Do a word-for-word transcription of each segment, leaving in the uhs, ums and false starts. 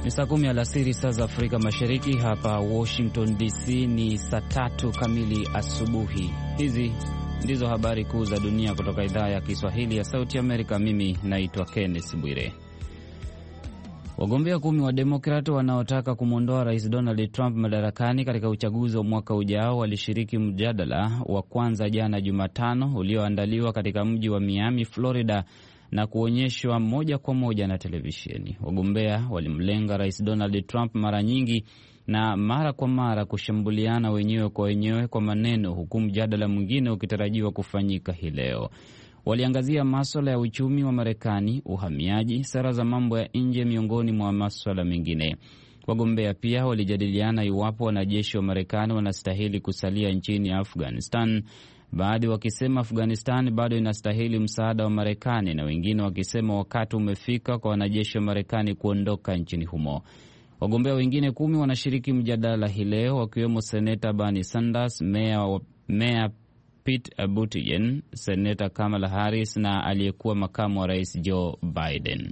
Ni saa kumi alasiri saa za Afrika Mashariki. Hapa Washington D C ni saa tatu kamili asubuhi. Hizi ndizo habari kuu za dunia kutoka idhaa ya Kiswahili ya Sauti Amerika. Mimi naitwa Kenneth Bwire. Wagombea kumi wa Demokrat wanaotaka kumwondoa Rais Donald Trump madarakani katika uchaguzi wa mwaka ujao walishiriki mjadala wa kwanza jana Jumatano ulioandaliwa katika mji wa Miami, Florida, na kuonyeshwa moja kwa moja na televisheni. Wagombea walimlenga Rais Donald Trump mara nyingi na mara kwa mara kushambuliana wenyewe kwa wenyewe kwa maneno, huku mjadala mwingine ukitarajiwa kufanyika hii leo. Waliangazia masuala ya uchumi wa Marekani, uhamiaji, sera za mambo ya nje, miongoni mwa masuala mengine. Wagombea pia walijadiliana iwapo wanajeshi wa Marekani wanastahili kusalia nchini Afghanistan, baadhi wakisema Afghanistan bado inastahili msaada wa Marekani, na wengine wakisema wakati umefika kwa wanajeshi wa Marekani kuondoka nchini humo. Wagombea wengine kumi wanashiriki mjadala hii leo, wakiwemo Seneta Bernie Sanders, Meya Meya Pete Buttigieg, Seneta Kamala Harris na aliyekuwa makamu wa rais Joe Biden.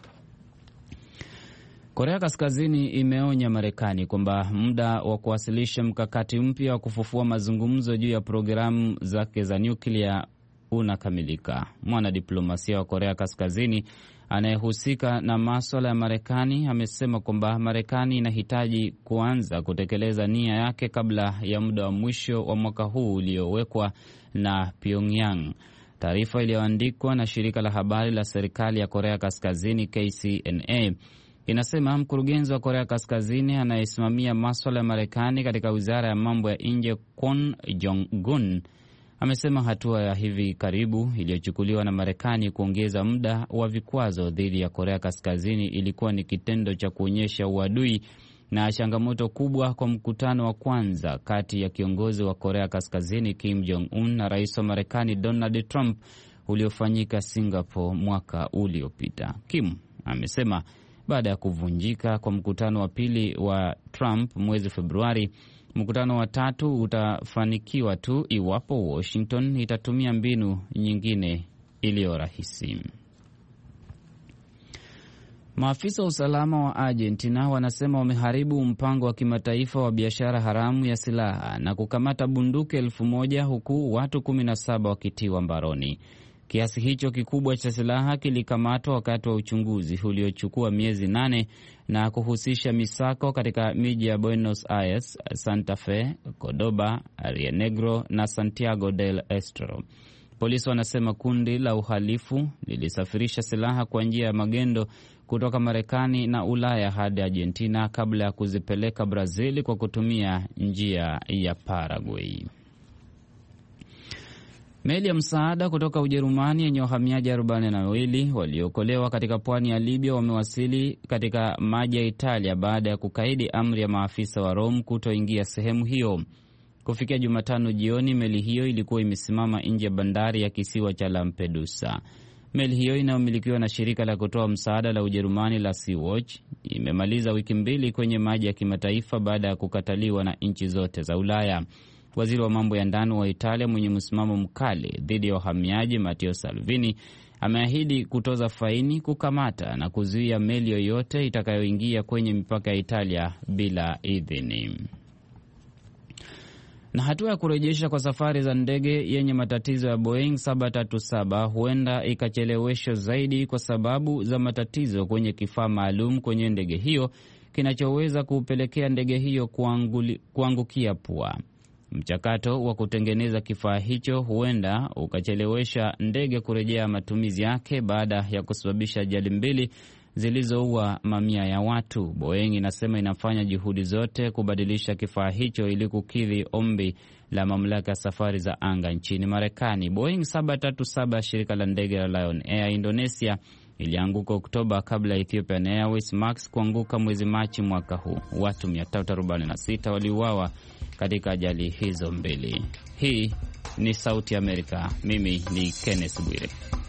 Korea Kaskazini imeonya Marekani kwamba muda wa kuwasilisha mkakati mpya wa kufufua mazungumzo juu ya programu zake za nyuklia unakamilika. Mwanadiplomasia wa Korea Kaskazini anayehusika na masuala ya Marekani amesema kwamba Marekani inahitaji kuanza kutekeleza nia yake kabla ya muda wa mwisho wa mwaka huu uliowekwa na Pyongyang. Taarifa iliyoandikwa na shirika la habari la serikali ya Korea Kaskazini K C N A inasema mkurugenzi wa Korea Kaskazini anayesimamia masuala ya Marekani katika wizara ya mambo ya nje Kwon Jong-gun amesema hatua ya hivi karibu iliyochukuliwa na Marekani kuongeza muda wa vikwazo dhidi ya Korea Kaskazini ilikuwa ni kitendo cha kuonyesha uadui na changamoto kubwa kwa mkutano wa kwanza kati ya kiongozi wa Korea Kaskazini Kim Jong-un na rais wa Marekani Donald Trump uliofanyika Singapore mwaka uliopita. Kim amesema baada ya kuvunjika kwa mkutano wa pili wa Trump mwezi Februari, mkutano wa tatu utafanikiwa tu iwapo Washington itatumia mbinu nyingine iliyo rahisi. Maafisa wa usalama wa Argentina wanasema wameharibu mpango wa kimataifa wa biashara haramu ya silaha na kukamata bunduki elfu moja huku watu kumi na saba wakitiwa mbaroni. Kiasi hicho kikubwa cha silaha kilikamatwa wakati wa uchunguzi uliochukua miezi nane na kuhusisha misako katika miji ya Buenos Aires, Santa Fe, Cordoba, Rio Negro na Santiago del Estero. Polisi wanasema kundi la uhalifu lilisafirisha silaha kwa njia ya magendo kutoka Marekani na Ulaya hadi Argentina kabla ya kuzipeleka Brazil kwa kutumia njia ya Paraguay. Meli ya msaada kutoka Ujerumani yenye wahamiaji arobaini na wawili waliokolewa katika pwani ya Libya wamewasili katika maji ya Italia baada ya kukaidi amri ya maafisa wa Rome kutoingia sehemu hiyo. Kufikia Jumatano jioni, meli hiyo ilikuwa imesimama nje ya bandari ya kisiwa cha Lampedusa. Meli hiyo inayomilikiwa na shirika la kutoa msaada la Ujerumani la Sea-Watch imemaliza wiki mbili kwenye maji ya kimataifa baada ya kukataliwa na nchi zote za Ulaya. Waziri wa mambo ya ndani wa Italia mwenye msimamo mkali dhidi ya wahamiaji Matteo Salvini ameahidi kutoza faini, kukamata na kuzuia meli yoyote itakayoingia kwenye mipaka ya Italia bila idhini. Na hatua ya kurejesha kwa safari za ndege yenye matatizo ya Boeing saba tatu saba huenda ikacheleweshwa zaidi kwa sababu za matatizo kwenye kifaa maalum kwenye ndege hiyo kinachoweza kupelekea ndege hiyo kuanguli, kuangukia pua. Mchakato wa kutengeneza kifaa hicho huenda ukachelewesha ndege kurejea matumizi yake baada ya kusababisha ajali mbili zilizoua mamia ya watu. Boeing inasema inafanya juhudi zote kubadilisha kifaa hicho ili kukidhi ombi la mamlaka ya safari za anga nchini Marekani. Boeing saba tatu saba, shirika la ndege la Lion Air Indonesia, ilianguka Oktoba kabla ya Ethiopian Airways Max kuanguka mwezi Machi mwaka huu. Watu mia tatu arobaini na sita waliuawa katika ajali hizo mbili. Hii ni Sauti Amerika. Mimi ni Kenneth Bwire.